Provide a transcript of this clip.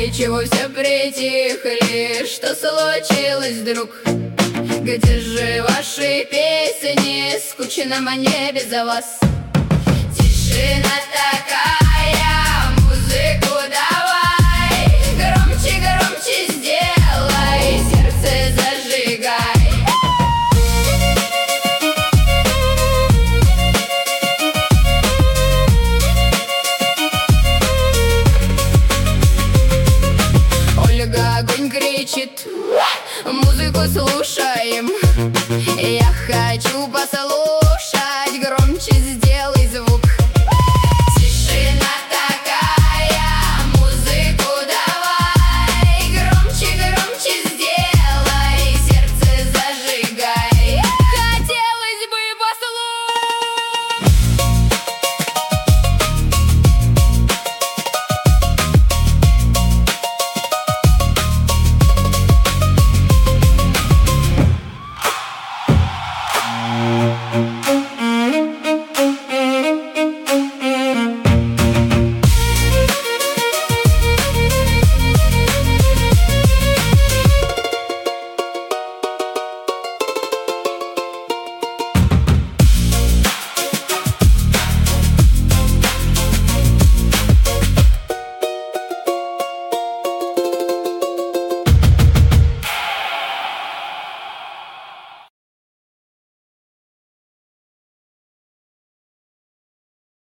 чего все притихли? Что случилось, друг? Где же ваши песни? Скучно мне без вас. Тишина такая, музыку давай, громче, громче сделай, сердце зажигай. Ольга огонь кричит, музыку слушаем. Я хочу послушать.